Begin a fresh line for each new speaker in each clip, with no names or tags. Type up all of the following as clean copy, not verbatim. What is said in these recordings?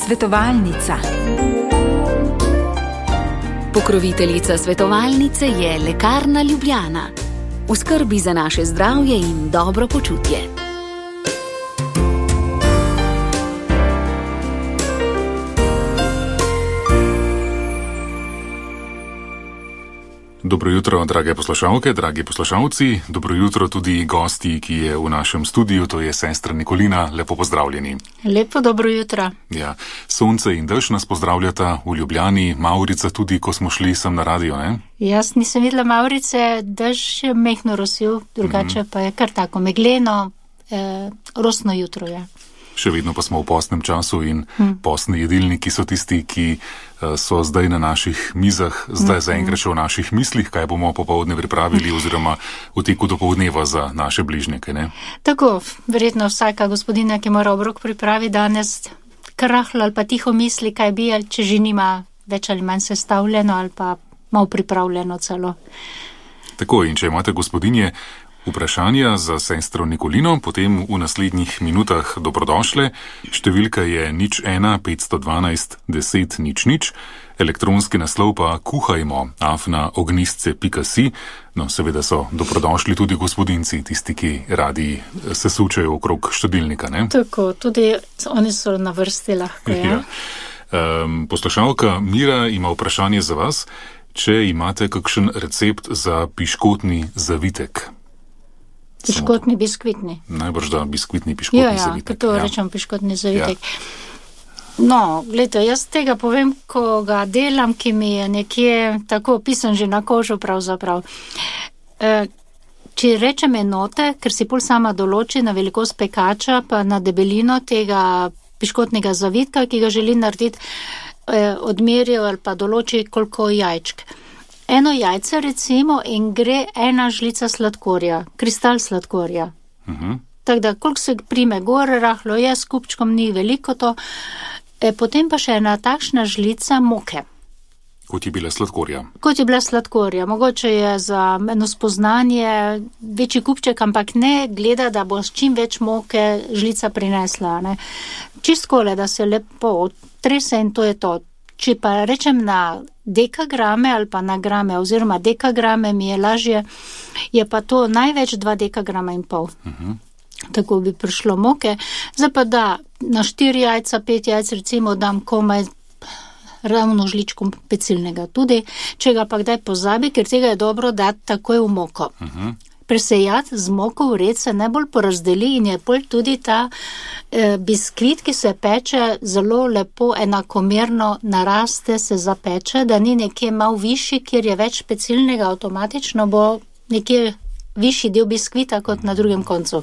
Svetovalnica.
Pokroviteljica svetovalnice je Lekarna Ljubljana. V skrbi za naše zdravje in dobro počutje.
Dobro jutro, drage poslušalke, dragi poslušalci. Dobro jutro tudi gosti, ki je v našem studiu, to je sestra Nikolina. Lepo pozdravljeni.
Lepo dobro jutro.
Ja, sonce in dež nas pozdravljata v Ljubljani, Mavrica tudi, ko smo šli sem na radio, ne?
Jaz nisem videla Mavrice, dež je mehno rosil, drugače pa je kar tako megleno, rosno jutro je.
Še vedno pa smo v postnem času in postni jedilniki so tisti, ki so zdaj na naših mizah, zdaj zaenkrat še v naših mislih, kaj bomo popoldne pripravili oziroma v teku dopoldneva za naše bližnike, ne?
Tako, verjetno vsaka gospodina, ki mora obrok pripravi danes, krahlo ali pa tiho misli, kaj bi, ali če že nima več ali manj sestavljeno ali pa malo pripravljeno celo.
Tako, in če imate gospodinje vprašanja za sestro Nikolino, potem v naslednjih minutah dobrodošle. Številka je 01 512 10 00, elektronski naslov pa kuhajmo@ognistce.si. No, seveda so dobrodošli tudi gospodinci, tisti, ki radi se sučajo okrog štedilnika, ne?
Tako, tudi oni so na vrsti lahko, ja.
Poslušalka Mira ima vprašanje za vas, če imate kakšen recept za piškotni zavitek.
Piškotni biskvitni.
Najbrž da biskvitni piškotni zavitek.
Ja, to rečem piškotni zavitek. Ja. No, gledajte, jaz tega povem, ko ga delam, ki mi je nekje tako pisan že na kožo pravzaprav. Če rečem enote, ker si pol sama določi na velikost pekača, pa na debelino tega piškotnega zavitka, ki ga želi narediti, odmerijo ali pa določi koliko jajčk. Eno jajce recimo in gre 1 žlica sladkorja, kristal sladkorja. Tako da, koliko se prime gor, rahlo je, s kupčkom ni veliko to, potem pa še ena takšna žlica moke.
Kot je bila sladkorja.
Kot je bila sladkorja. Mogoče je za eno spoznanje večji kupček, ampak ne gleda, da bo s čim več moke žlica prinesla, ne. Čistkole, da se lepo trese in to je to. Če pa rečem na dekagrame ali pa na grame, oziroma dekagrame mi je lažje, je pa to največ 2 dekagrama in pol. Tako bi prišlo moke. Zdaj pa da na 4 jajca, 5 jajc recimo dam komaj ravno žličko pecilnega tudi, če ga pa kdaj pozabi, ker tega je dobro dati takoj v moko. Presejati z moko v red se najbolj porazdeli in je pol tudi ta biskvit, ki se peče zelo lepo enakomerno naraste, se zapeče, da ni nekje malo višji, kjer je več pecilnega, avtomatično bo nekje višji del biskvita kot na drugem koncu.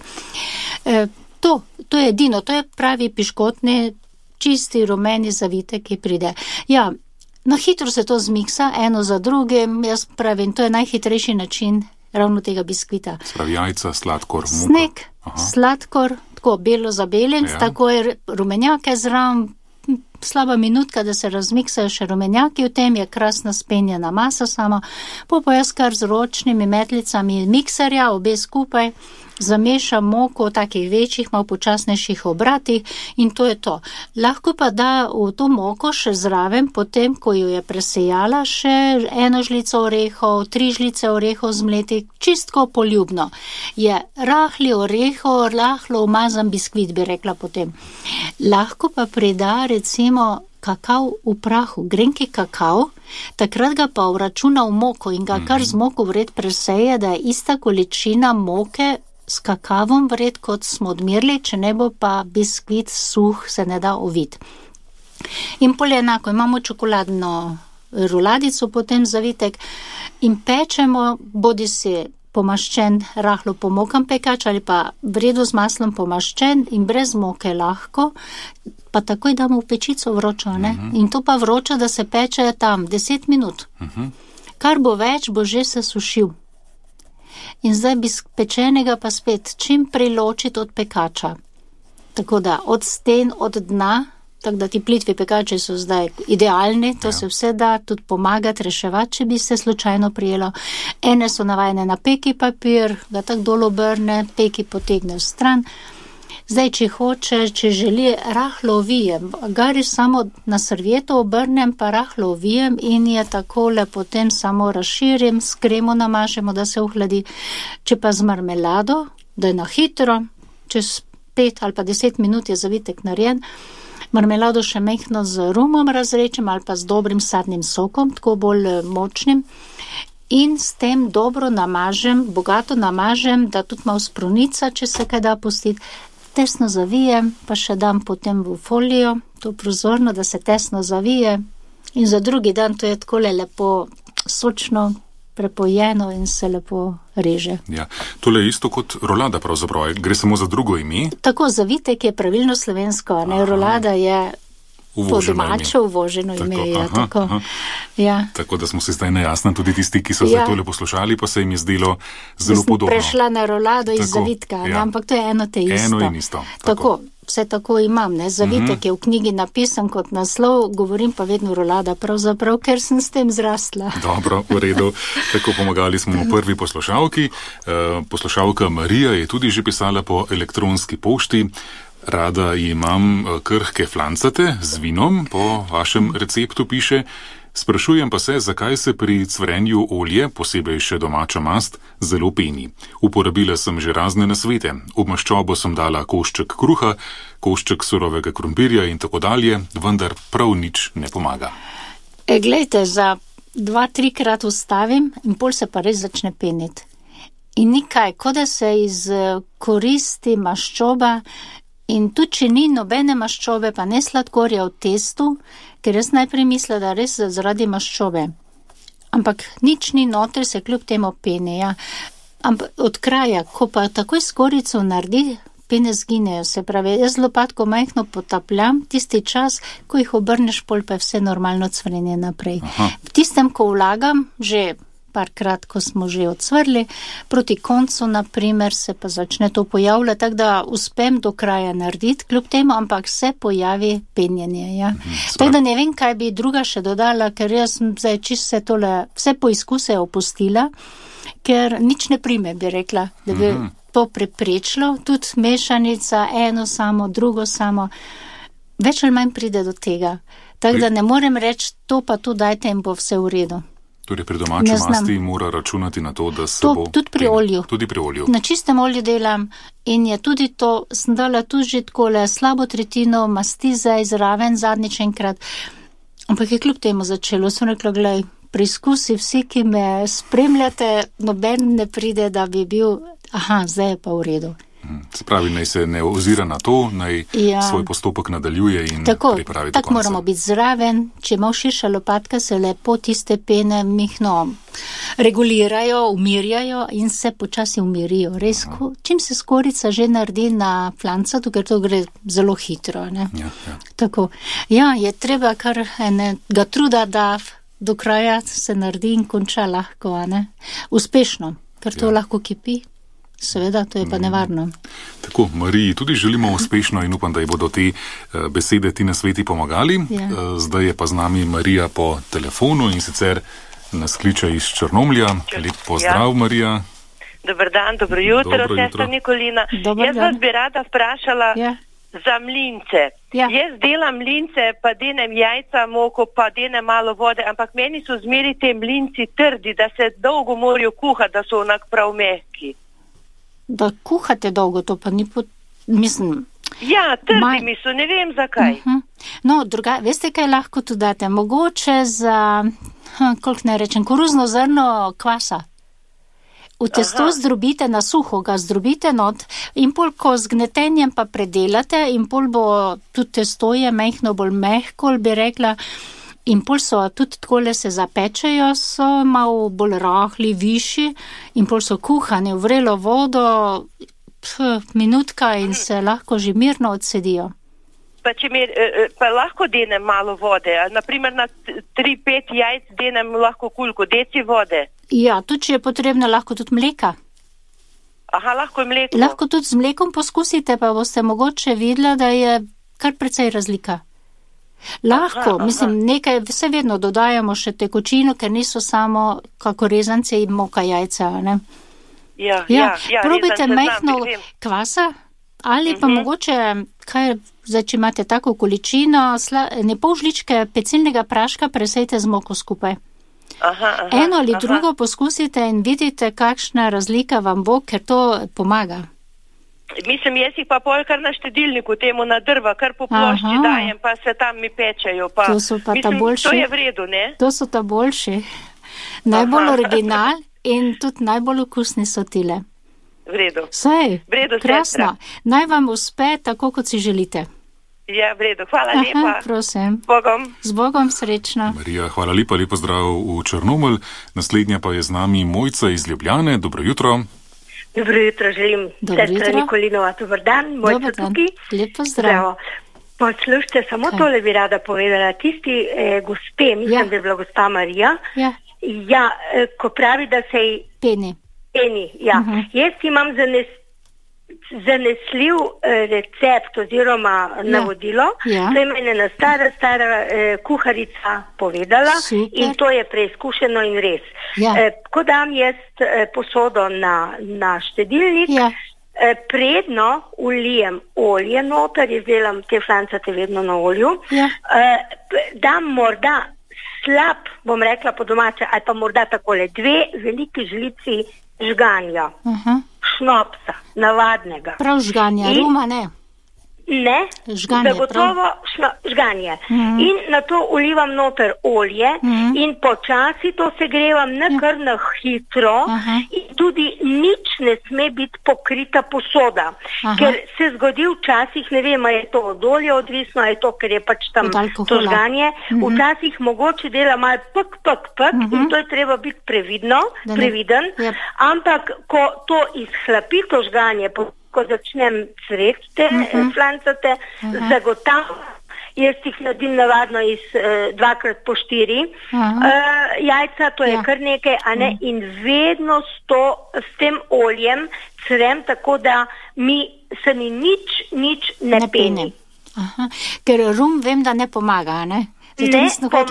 To je edino, to je pravi piškotni, čisti rumeni zavitek, ki pride. Ja, na hitro se to zmiksa, eno za drugim, jaz pravim, to je najhitrejši način ravno tega biskvita.
Spravi jajca, sladkor, muka.
Sneg, sladkor, tako belo za belenc, tako je rumenjake zraven, slaba minutka, da se razmiksajo še rumenjaki, v tem je krasna spenjena masa samo, pa jaz kar z ročnimi metlicami mikserja, obe skupaj, zamešam moko v takih večjih, malo počasnejših obratih in to je to. Lahko pa da v to moko še zraven, potem, ko jo je presejala, še 1 žlico orehov, 3 žlice orehov zmleti, čistko poljubno. Je rahli orehov, rahlo umazan biskvit, bi rekla potem. Lahko pa prida recimo kakav v prahu, grenki kakav, takrat ga pa vračuna v moko in ga kar z moko vred preseje, da je ista količina moke s kakavom vred, kot smo odmerili, če ne bo pa biskvit suh, se ne da oviti. In pol enako, imamo čokoladno ruladico, potem zavitek in pečemo, bodi si pomaščen, rahlo pomokan pekač ali pa vredo z maslom pomaščen in brez moke lahko, pa takoj damo v pečico vročo, ne? In to pa vročo, da se peče tam 10 minut. Kar bo več, bo že se sušil. In zdaj bi pečenega pa spet čim prej ločiti od pekača. Tako da od sten, od dna, tako da ti plitvi pekači so zdaj idealni, to se vse da tudi pomagati, reševati, če bi se slučajno prijelo. Ene so navajene na peki papir, ga tako dol obrne, peki potegne v stran. Zdaj, če želi, rahlo ovijem. Gari samo na servieto obrnem, pa rahlo ovijem in je takole, potem samo razširim, s kremo namažemo, da se ohladi. Če pa z marmelado, da je na hitro, čez 5 ali pa 10 minut je zavitek narejen, marmelado še mehno z rumom razrečem ali pa z dobrim sadnim sokom, tako bolj močnim. In s tem dobro namažem, bogato namažem, da tudi malo sprunica, če se kaj da pustiti. Tesno zavijem, pa še dam potem v folijo, to prozorno, da se tesno zavije. In za drugi dan to je takole lepo sočno, prepojeno in se lepo reže.
Ja, tole je isto kot rolada pravzaprav, gre samo za drugo ime?
Tako, zavitek je pravilno slovensko, ne, rolada je po domače uvoženo ime. Ja, tako. Ja.
Tako da smo se zdaj nejasni, tudi tisti, ki so zdaj tole poslušali, pa se jim je zdelo zelo podobno.
Prešla na rolado iz zavitka, ampak to je eno te isto.
Eno in isto.
Tako, vse tako imam, ne, zavitek je v knjigi napisan kot naslov, govorim pa vedno rolada, pravzaprav, ker sem s tem zrastla.
Dobro, v redu. Tako pomagali smo v prvi poslušalki. Poslušalka Marija je tudi že pisala po elektronski pošti. Rada imam krhke flancate z vinom, po vašem receptu piše. Sprašujem pa se, zakaj se pri cvrenju olje, posebej še domača mast, zelo peni. Uporabila sem že razne nasvete. V maščobo sem dala košček kruha, košček surovega krompirja in tako dalje, vendar prav nič ne pomaga.
Glejte, za 2-3 krat ustavim in pol se pa res začne peniti. In nikaj, kot da se izkoristi maščoba. In tudi, če ni nobene maščobe, pa ne sladkorja v testu, ker jaz najprej mislila, da res zaradi maščobe. Ampak nič ni noter, se kljub temu pene, ja. Ampak od kraja, ko pa takoj skorico naredi, pene zginejo, se pravi, jaz lopatko majhno potapljam, tisti čas, ko jih obrneš, pol pa je vse normalno cvrenje naprej. V tistem, ko vlagam, že parkrat, ko smo že odsvrli, proti koncu, naprimer, se pa začne to pojavljati, tako da uspem do kraja narediti, kljub temu, ampak se pojavi penjenje, ja. Tako da ne vem, kaj bi druga še dodala, ker jaz sem zdaj čisto vse poizkuse opustila, ker nič ne prime, bi rekla, da bi to preprečilo, tudi mešanica, eno samo, drugo samo, več ali manj pride do tega. Tako da ne morem reči, to pa tu dajte in bo vse v redu.
Torej pri domači masti mora računati na to, da se bo...
Tudi pri olju.
Tudi pri olju.
Na čistem olju delam in je tudi to, sem dala tudi že takole slabo tretjino masti za izraven zadnjič enkrat. Ampak je kljub temu začelo. Sem rekla, glej, preizkusi vsi, ki me spremljate, noben ne pride, da bi bil, zdaj je pa v redu.
Se pravi, naj se ne ozira na to, naj svoj postopek nadaljuje in pripravi do konca.
Tako moramo biti zraven, če ima širša lopatka, se lepo tiste pene mihno regulirajo, umirjajo in se počasi umirijo. Res, čim se skorica že naredi na flancatu, ker to gre zelo hitro, ne?
Ja.
Tako. Ja, je treba kar enega truda, da do kraja se naredi in konča lahko, ne? Uspešno, ker to lahko kipi. Seveda, to je pa nevarno.
Tako, Mariji tudi želimo uspešno in upam, da ji bodo te besede, ti nasveti pomagali. Ja. Zdaj je pa z nami Marija po telefonu in sicer nas kliče iz Črnomlja. Lep pozdrav, Marija.
Dobar dan, dobro jutro, sestra Nikolina. Jaz vas bi rada vprašala za mlince. Jaz delam mlince, pa denem jajca, moko, pa denem malo vode, ampak meni so zmeri te mlinci trdi, da se dolgo morajo kuhati, da so onak prav mehki.
Da kuhate dolgo, to pa ni mislim...
Ja, trdi mi so, ne vem zakaj.
No, veste, kaj lahko tu date? Mogoče za, koliko ne rečem, koruzno zrno kvasa. V testo zdrobite, na suho ga zdrobite not in pol, ko z gnetenjem pa predelate in pol bo tudi testo je mehno, bolj mehko, bi rekla, in pol so tudi takole se zapečejo, so malo bolj rahli, višji in pol so kuhani v vrelo vodo, minutka in se lahko že mirno odsedijo.
Pa lahko denem malo vode, naprimer na 3-5 jajc denem lahko koliko, deci vode?
Ja, tudi če je potrebno, lahko tudi mleka.
Lahko je mleko.
Lahko tudi z mlekom poskusite, pa boste mogoče videla, da je kar precej razlika. Lahko, mislim, nekaj, vse vedno dodajamo še tekočino, ker niso samo kako rezance in moka jajca, ne?
Ja,
probajte mehno kvasa Ali pa mogoče, zdaj, če imate tako količino, ne pol žličke pecilnega praška presejte z moko skupaj. Eno ali drugo poskusite in vidite, kakšna razlika vam bo, ker to pomaga.
Mislim, jaz jih pa kar na štedilniku temu na drva, kar po plošči dajem, pa se tam mi pečejo.
To so pa ta boljši.
To je v redu, ne?
To so ta boljši. Najbolj original in tudi najbolj okusni so tile.
V redu.
Sej, krasno. Naj vam uspe tako, kot si želite.
Ja, v redu. Hvala lepa.
Prosim.
Bogom.
Z Bogom, srečno.
Marija, hvala lepa, lepo zdrav v Črnomelj. Naslednja pa je z nami Mojca iz Ljubljane. Dobro jutro.
Dobro jutro želim. Sestra Nikolinova, dober dan. Mojca tukaj.
Lepo zdrav.
Poslušajte, samo tole bi rada povedala. Tisti gospe, mislim, da je bila gospa Marija, ko pravi, da se ji
peni,
Jaz imam zanesljiv recept oziroma navodilo, to je meni ena stara kuharica povedala.
Super.
In to je preizkušeno in res. Ko dam jaz posodo na štedilnik, predno ulijem olje noter, jaz delam te flancate vedno na olju, dam morda slab, bom rekla po domače, ali pa morda takole 2 veliki žlici žganja, šnopsa, navadnega.
Prav žganja, ruma ne?
Ne, zagotovo žganje. In na to ulivam noter olje in počasi to segrevam ne kar na hitro in tudi nič ne sme biti pokrita posoda. Ker se zgodi včasih, ne vem, je to od olja odvisno, je to, ker je pač tam to žganje, včasih mogoče dela malo pk, in to je treba biti previden, ampak ko to izhlapi to žganje, ko začnem cvekte, flancate, zagotavljam, jaz jih naredim navadno iz 2x4 jajca, to je kar nekaj, in vedno s tem oljem crem, tako da se mi nič ne peni.
Ker rum vem, da ne pomaga, ne?
Ne,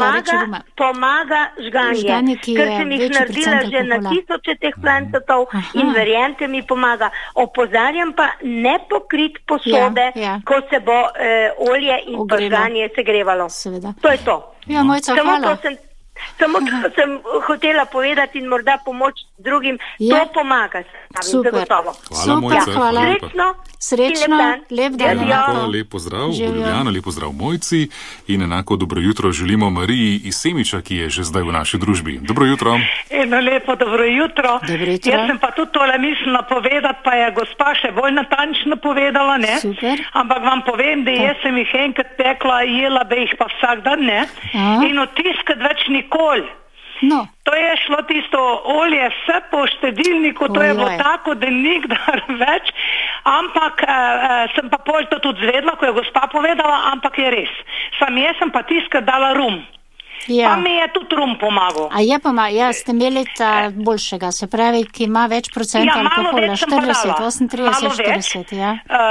pomaga žganje, ker sem jih naredila že na 1000 teh flancatov in verjemite mi pomaga. Opozarjam pa ne pokrit posode, ko se bo olje in pa žganje segrevalo. To je to.
Ja, Mojca, hvala.
Samo to sem hotela povedati in morda pomoč drugim, to pomaga.
Super.
Hvala, Mojca.
Hvala. Srečno, lep dan.
Lep pozdrav, Ljubljana, lep pozdrav Mojci in enako dobro jutro želimo Mariji iz Semiča, ki je že zdaj v naši družbi. Dobro jutro.
Eno lepo dobro jutro. Jaz sem pa tudi tole mislila povedati, pa je gospa še bolj natančno povedala, ne?
Super.
Ampak vam povem, da jaz sem jih enkrat pekla, jela bi jih pa vsak dan, ne? In odtiskat več nikoli.
No.
To je šlo tisto olje vse po štedilniku, to je bilo tako, da nikdar več, ampak sem pa pol to tudi zvedla, ko je gospa povedala, ampak je res. Jaz sem pa tiskrat dala rum. Pa mi je tudi rum pomagal.
A je pa ste imeli ta boljšega, se pravi, ki ima več procenta alkohola, 40, 38, 40,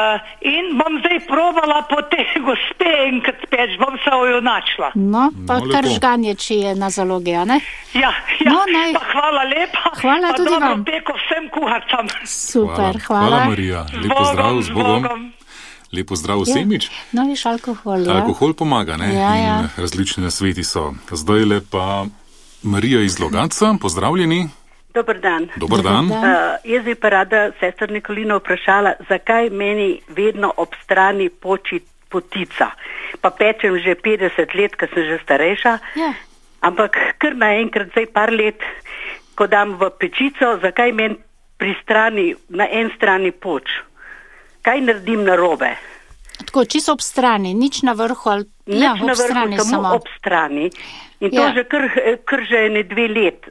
in bom zdaj probala po te gospe enkrat peč, bom se ojunačila.
No, pa kar žganje, či je na zalogi, a ne?
Ja, pa hvala lepa.
Hvala tudi vam.
Pa dobro peko vsem kuharcam.
Super, hvala.
Hvala, Marija. Lep pozdrav, z Bogom. Lepo zdrav Semič.
No, viš, alkohol,
Alkohol pomaga, ne?
In
različni nasveti so. Zdaj le pa Marija iz Logatca, pozdravljeni.
Dobar dan.
Dobar dan.
Jaz bi pa rada sestr Nikolino vprašala, zakaj meni vedno ob strani poči potica. Pa pečem že 50 let, ko sem že starejša, ampak kar naenkrat, zdaj par let, ko dam v pečico, zakaj meni pri strani, na en strani poč? Kaj naredim narobe?
Tako, čisto ob strani, nič na vrhu ali
ob strani samo ob strani. In to že kar že ne 2 let.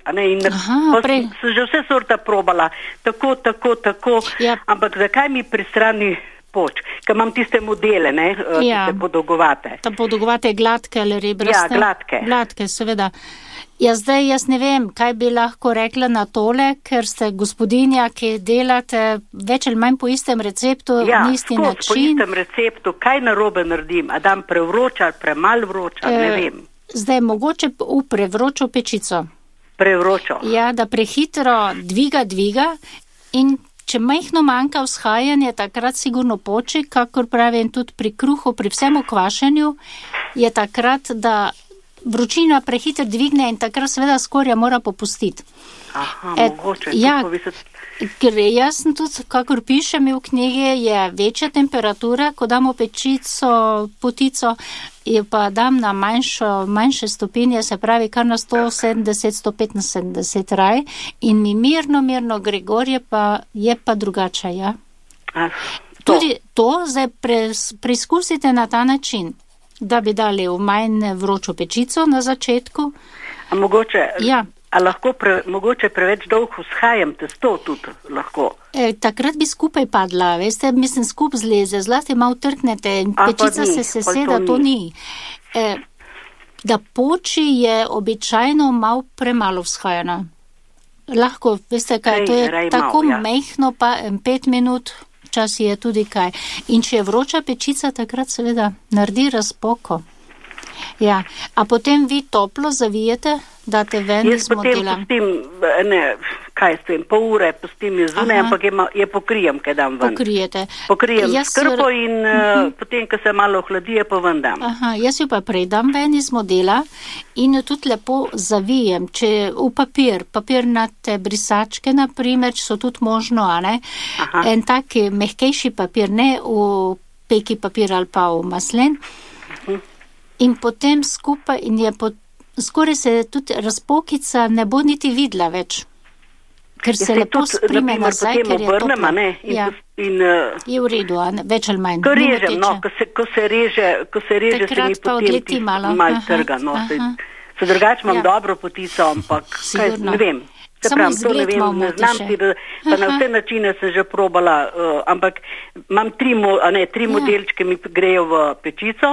Sem že vse sorta probala, tako, ampak zakaj mi pri strani poč? Ker imam tiste modele, tiste podolgovate.
Ta podolgovate gladke ali rebraste?
Ja, gladke.
Gladke, seveda. Zdaj jaz ne vem, kaj bi lahko rekla na tole, ker ste gospodinja, ki delate več ali manj po istem receptu, na isti način.
Po istem receptu, kaj narobe naredim? A dam prevroča ali premalo vroča, ne vem.
Zdaj mogoče v prevročo pečico.
Prevročo?
Ja, da prehitro dviga in če majhno manjka vzhajanje, takrat sigurno poči, kakor pravim tudi pri kruhu, pri vsem okvašanju, je takrat, da vročina prehitro dvigne in takrat seveda skorja mora popustiti.
Aha, mogoče.
Ja, ker jaz sem tudi, kakor pišem v knjigi, je večja temperatura, ko damo potico, je pa dam na manjše stopinje, se pravi kar na 170-175 raj in mi mirno Gregorje je pa drugače, ja. Tudi to zdaj preizkusite na ta način, da bi dali v manj vročo pečico na začetku.
A mogoče... Ja. A lahko mogoče preveč dolgo vzhajam testo tudi lahko?
Takrat bi skupaj padla, veste, mislim, skup zleze, zlasti malo trknete in pečica se seseda, to ni. Da poči je običajno malo premalo vzhajana. Lahko, veste kaj, to je tako mehno, pa 5 minut, čas je tudi kaj. In če je vroča pečica, takrat seveda naredi razpoko. Ja, a potem vi toplo zavijete, date ven iz modela?
Jaz potem pustim, pol ure pustim iz zunaj, ampak je pokrijem, kaj dam ven. Pokrijem s krpo in potem, ko se malo ohladi, je pa ven dam.
Jaz jo pa prej dam ven iz modela in jo tudi lepo zavijem, če v papirnate brisačke, naprimer, so tudi možno, a ne? En tak mehkejši papir, ne v peki papir ali pa v maslen. In potem skupaj in skoraj se tudi razpokica ne bo niti videla več. Ker se lepo sprime nazaj, ker je toplo. Ja. Je v redu, več ali manj.
Ko režem, ko se reže, se mi potem malo trga. Se drugače imam dobro potico, ampak ne vem.
Samo izgled malo
ne znam si, pa na vse načine sem že probala, ampak imam 3 modelčke mi grejo v pečico.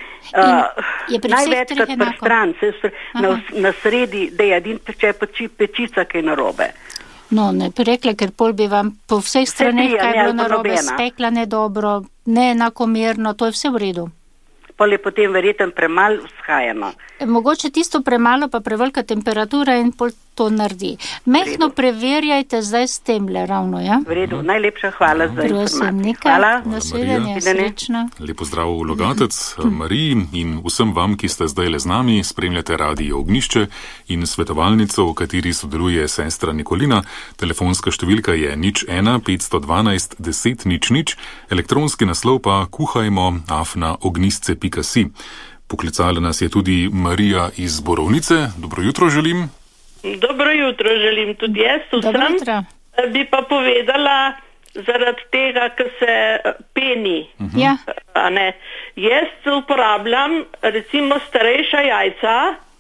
Največkrat prstran, na sredi, da je edin pečica, kaj narobe.
No, ne bi rekla, ker pol bi vam po vseh straneh kaj bilo narobe, spekla nedobro, neenakomerno, to je vse v redu.
Pol je potem verjetno premalo vzhajano.
Mogoče tisto premalo, pa prevelika temperatura in pol to naredi. Mehno preverjajte zdaj s temle ravno, ja?
V redu, najlepša hvala za informacijo.
Hvala. Nasvidenje, srečno.
Lepo zdrav v Logatec, Mariji in vsem vam, ki ste zdaj le z nami, spremljate Radio Ognjišče in svetovalnico, v kateri sodeluje sestra Nikolina. Telefonska številka je 01 512 10 00, elektronski naslov pa kuhajmo@ognjisce.si. Poklicala nas je tudi Marija iz Borovnice. Dobro jutro želim.
Dobro jutro želim tudi jaz vsem. Bi pa povedala zaradi tega, ker se peni. Jaz uporabljam recimo starejša jajca,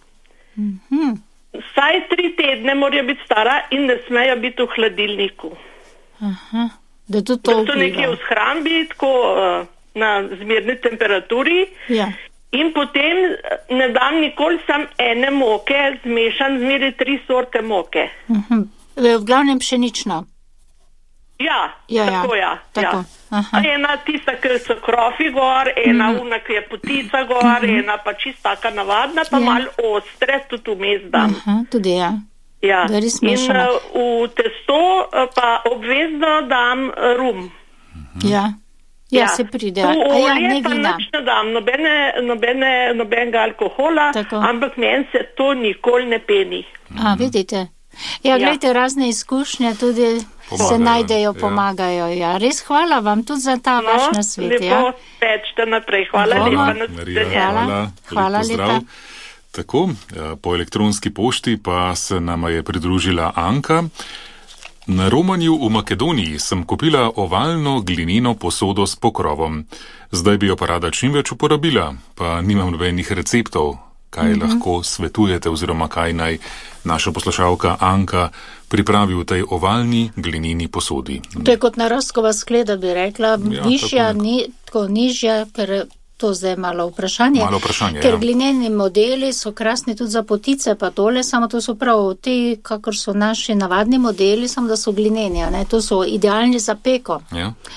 vsaj 3 tedne morajo biti stara in ne smejo biti v hladilniku.
Da to
nekje v shrambi, tako na zmerni temperaturi.
Ja.
In potem ne dam nikoli sam ene moke, zmešam zmeri 3 sorte moke.
V glavnem pšenično.
Ja, tako. Ena tista, ki so krofi gor, ena una, ki je potica gor, ena pa čista taka navadna, pa malo ostre, tudi vmes dam.
Tudi ja.
Ja. In v testo pa obvezno dam rum.
Ja, se pride.
Olje pa nič ne dam, nobenega alkohola, ampak meni se to nikoli ne peni.
Vidite. Ja, gledajte, razne izkušnje tudi se najdejo, pomagajo. Ja, res hvala vam tudi za ta vaš nasvet.
Lepo pečte naprej. Hvala lepa.
Hvala lepa.
Tako, po elektronski pošti pa se nama je pridružila Anka. Na romanju v Makedoniji sem kupila ovalno glineno posodo s pokrovom. Zdaj bi jo pa rada čim več uporabila, pa nimam nobenih receptov. Kaj lahko svetujete oziroma kaj naj naša poslušalka Anka pripravi v tej ovalni glineni posodi?
To je kot narastkova skleda, bi rekla, višja, tako nižja, ker to zdaj malo vprašanje. Ker glineni modeli so krasni tudi za potice, pa tole, samo to so prav ti, kakor so naši navadni modeli, samo da so glineni, ne? To so idealni za peko.
Ja.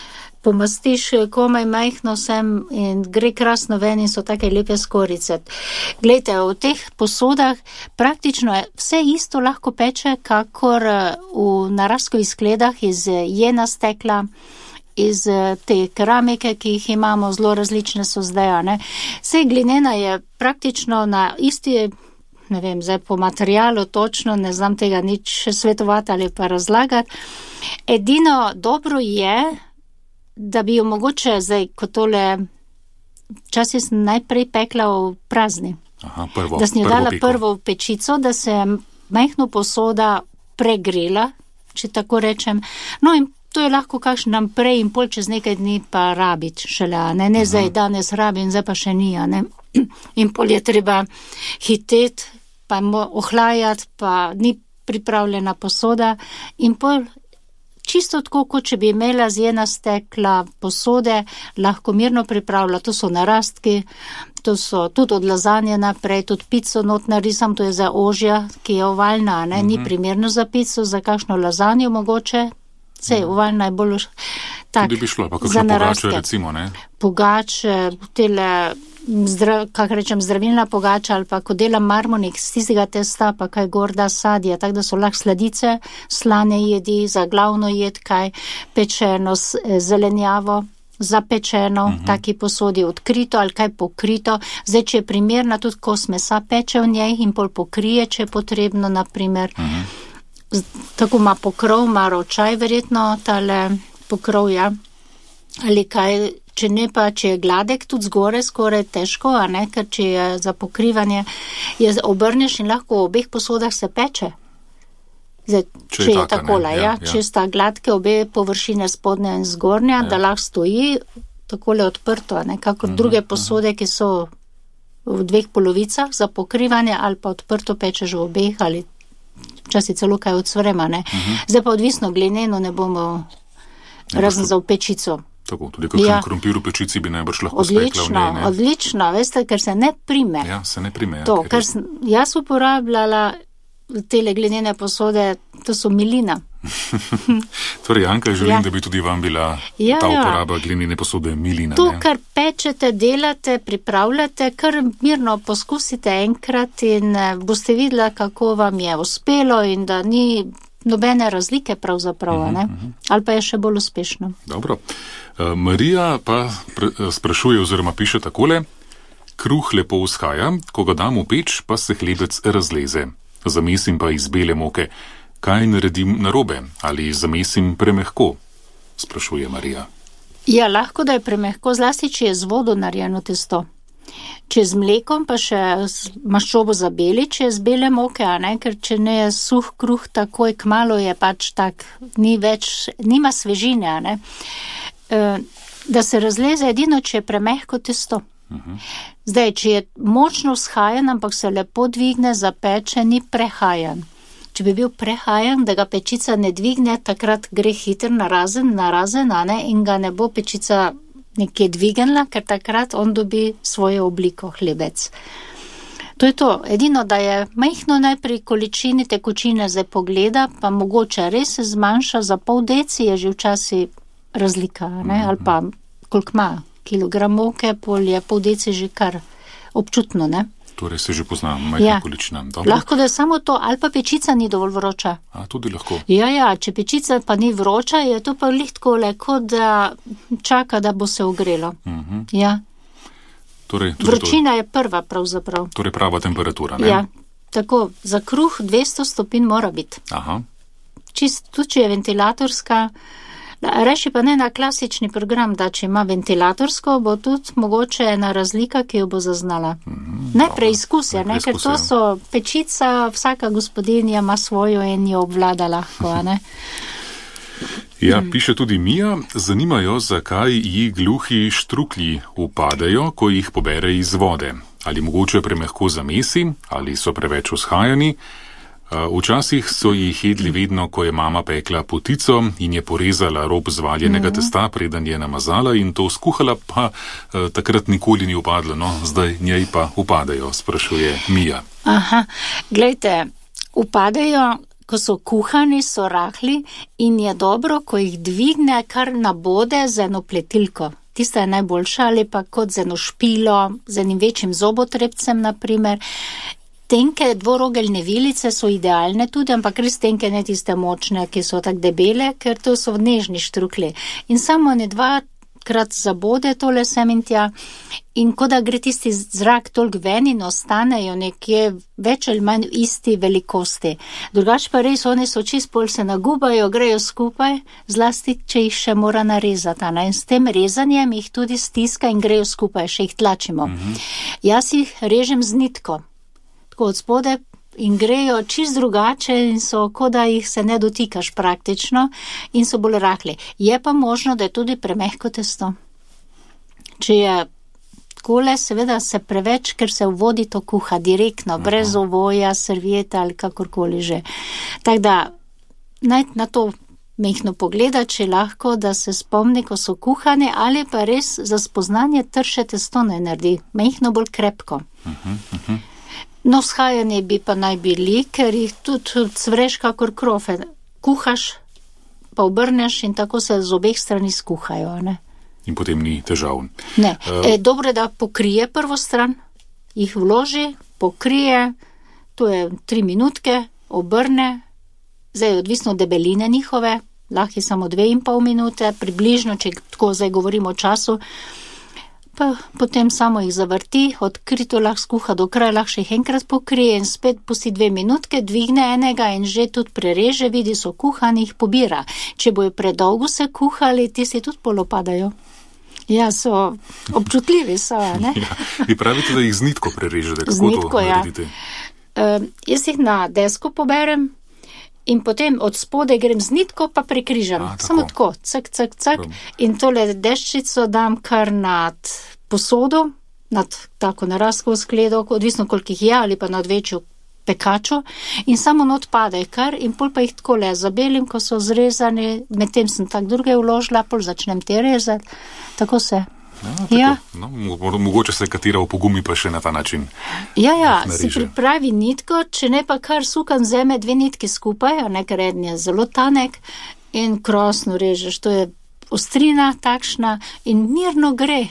pomastiš komaj majhno sem in gre krasno ven in so take lepe skorice. Glejte, v teh posodah praktično vse isto lahko peče, kakor v naraskovih skledah iz jena stekla, iz te keramike, ki jih imamo, zelo različne so zdaj, ne. Sej glinena je praktično na isti, ne vem, zdaj po materialu točno, ne znam tega nič svetovati ali pa razlagati. Edino dobro je, da bi jo mogoče zdaj, kot tole, včasih sem najprej pekla v prazni.
Aha,
da sem jo dala prvo v pečico, da se majhno posoda pregrela, če tako rečem. No in to je lahko kakšen dan prej in pol čez nekaj dni pa rabiti šele, ne zdaj danes rabim, zdaj pa še ni, ne. In pol je treba hiteti, pa ohlajati, pa ni pripravljena posoda in pol čisto tako, kot če bi imela z jena stekla posode, lahko mirno pripravlja. To so narastki, to so tudi od lazanje naprej, tudi pico not narisam, to je za ožja, ki je ovalna, ne, ni primerno za pico, za kakšno lazanjo mogoče, sej ovalna je bolj tak,
tudi bi šlo, pa kakšno pogače recimo, ne?
Pogače, tele, kako rečem, zdravilna pogača ali pa ko delam marmonik z tistega testa, pa kaj gorda sadje, tako da so lahko sladice, slane jedi, za glavno jed, kaj pečeno zelenjavo, zapečeno, taki posodi odkrito ali kaj pokrito. Zdaj, če je primerna, tudi kos mesa peče v njej in pol pokrije, če je potrebno, naprimer. Tako ima pokrov, ima ročaj verjetno, tale pokrov, ja. Ali kaj, če ne pa, če je gladek, tudi zgore skoraj težko, a ne, ker če je za pokrivanje, je obrneš in lahko v obeh posodah se peče. Zdaj, če je takola, ja. Če sta gladke obe površine spodnja in zgornja, da lahko stoji takole odprto, ne, kakor druge posode, ki so v dveh polovicah za pokrivanje ali pa odprto pečeš v obeh ali včasih celo kaj odsvrema, ne. Zdaj pa odvisno glineno ne bomo razen za v pečico.
Tako, tudi kakšen krompir v pečici bi najbrž lahko spekla v njej, ne?
Odlično, veste, ker se ne prime.
Ja, se ne prime.
To, ker jaz uporabljala tele glinene posode, to so milina.
Torej, Janka, želim, da bi tudi vam bila ta uporaba glinene posode milina.
To, kar pečete, delate, pripravljate, kar mirno poskusite enkrat in boste videla, kako vam je uspelo in da ni nobene razlike pravzaprav, ne? Ali pa je še bolj uspešno.
Dobro. Marija pa sprašuje oziroma piše takole: kruh lepo vzhaja, ko ga dam v peč, pa se hlebec razleze. Zamesim pa iz bele moke. Kaj naredim narobe? Ali zamesim premehko? Sprašuje Marija.
Ja, lahko da je premehko, zlasti, če je z vodo narejeno testo. Če z mlekom, pa še maščobo zabeli, če je z bele moke, a ne, ker če ne je suh kruh, takoj kmalu je pač tak, nima svežine, a ne. Da se razleze edino, če je premehko testo. Zdaj, če je močno vzhajan, ampak se lepo dvigne, zapeče, ni prehajan. Če bi bil prehajan, da ga pečica ne dvigne, takrat gre hiter narazen, a ne, in ga ne bo pečica nekje dvignila, ker takrat on dobi svojo obliko, hlebec. To je to. Edino, da je majhno najprej količini tekočine zdaj pogleda, pa mogoče res se zmanjša za pol deci, je že včasih razlika, ne, ali pa koliko ima kilogram moke, pol je pol deci že kar občutno, ne.
Torej se že pozna majhna količina. Dobro.
Lahko da je samo to, ali pa pečica ni dovolj vroča.
A, tudi lahko.
Ja, če pečica pa ni vroča, je to pa lihtko kot da čaka, da bo se ogrelo. Ja.
Torej,
vročina je prva pravzaprav.
Torej prava temperatura, ne?
Ja, tako, za kruh 200 stopinj mora biti.
Aha.
Tudi če je ventilatorska, reši pa ne na klasični program, da če ima ventilatorsko, bo tudi mogoče ena razlika, ki jo bo zaznala. Ne preizkusi, ne, ker to so pečica, vsaka gospodinja ima svojo in jo obvlada lahko, ne.
Ja, piše tudi Mija, zanimajo, zakaj ji gluhi štruklji upadejo, ko jih pobere iz vode. Ali mogoče premehko zamesi, ali so preveč vzhajani. Včasih so jih jedli vedno, ko je mama pekla potico in je porezala rob zvaljenega testa, preden je namazala in to skuhala, pa takrat nikoli ni upadlo, no, zdaj njej pa upadajo, sprašuje Mija.
Aha, glejte, upadajo, ko so kuhani, so rahli in je dobro, ko jih dvigne kar nabode z eno pletilko. Tista je najboljša, ali pa kot z eno špilo, z enim večjim zobotrebcem, naprimer. Tenke dvorogeljne vilice so idealne tudi, ampak res tenke, ne tiste močne, ki so tak debele, ker to so nežni štrukli. In samo ne 2-krat zabode tole sem in tja in ko da gre tisti zrak toliko ven in ostanejo nekje več ali manj isti velikosti. Drugače pa res, oni so čist pol se nagubajo, grejo skupaj, zlasti, če jih še mora narezati. In s tem rezanjem jih tudi stiska in grejo skupaj, še jih tlačimo. Jaz jih režem z nitko. Od spode in grejo čist drugače in so, kot da jih se ne dotikaš praktično in so bolj rahli. Je pa možno, da je tudi premehko testo. Če je takole, seveda se preveč, ker se v vodi to kuha direktno, brez ovoja, servieta ali kakorkoli že. Tako da, naj na to mehno pogleda, če lahko, da se spomni, ko so kuhane, ali pa res za spoznanje trše testo ne naredi, mehno bolj krepko. No, shajanje bi pa naj bili, ker jih tudi cvreš kakor krofe. Kuhaš, pa obrneš in tako se z obeh strani skuhajo, ne?
In potem ni težav.
Ne. Dobro je, da pokrije prvo stran, jih vloži, pokrije, to je 3 minutke, obrne, zdaj odvisno od debeline njihove, lahko je samo 2,5 minute, približno, če tako zdaj govorimo o času, pa potem samo jih zavrti, odkrito lahko skuha do kraja, lahko še jih enkrat pokrije in spet pusti 2 minutke, dvigne enega in že tudi prereže, vidi, so kuhani, jih pobira. Če bojo predolgo se kuhali, tisti tudi polopadajo. Ja, so občutljivi, so, ne?
Vi pravite, da jih z nitko prerežete, kako to naredite?
Jaz jih na desko poberem in potem od spode grem z nitko, pa prekrižam. Samo tako, cak. In tole deščico dam kar nad posodo, nad tako narazkovo skledo, odvisno koliko jih je, ali pa nad večjo pekačo, in samo not pade kar, in pol pa jih takole zabelim, ko so zrezani, medtem sem tak druge vložila, pol začnem te rezati, tako se.
Ja. No, mogoče se katera opogumi pa še na ta način.
Ja, si pripravi nitko, če ne pa kar sukam zeme 2 nitki skupaj, a nekaj rednje zelo tanek in krasno režeš. To je ostrina takšna in mirno gre.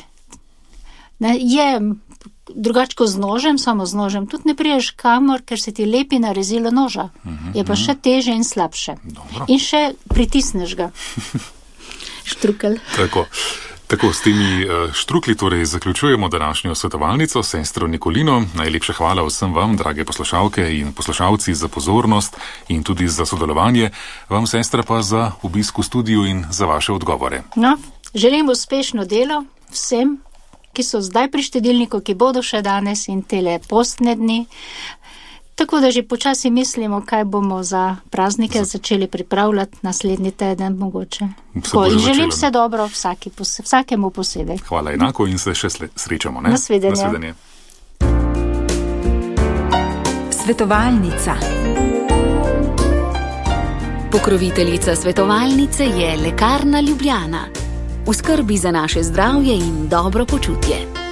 Ne, je drugačko z nožem, samo z nožem. Tudi ne priješ kamor, ker se ti lepi na rezilo noža. Je pa še teže in slabše.
Dobro.
In še pritisneš ga. Štrukelj.
Tako, s temi štrukli torej zaključujemo današnjo svetovalnico s sestro Nikolino. Najlepša hvala vsem vam, drage poslušalke in poslušalci, za pozornost in tudi za sodelovanje. Vam, sestra, pa za obisk v studiu in za vaše odgovore.
No, želim uspešno delo vsem, ki so zdaj pri štedilniku, ki bodo še danes in tele postne dni. Tako da že počasi mislimo, kaj bomo za praznike začeli pripravljati naslednji teden mogoče. In želim se dobro vsakemu posebej.
Hvala enako in se še srečamo. Ne?
Nasvidenje.
Svetovalnica. Pokroviteljica svetovalnice je Lekarna Ljubljana. V skrbi za naše zdravje in dobro počutje.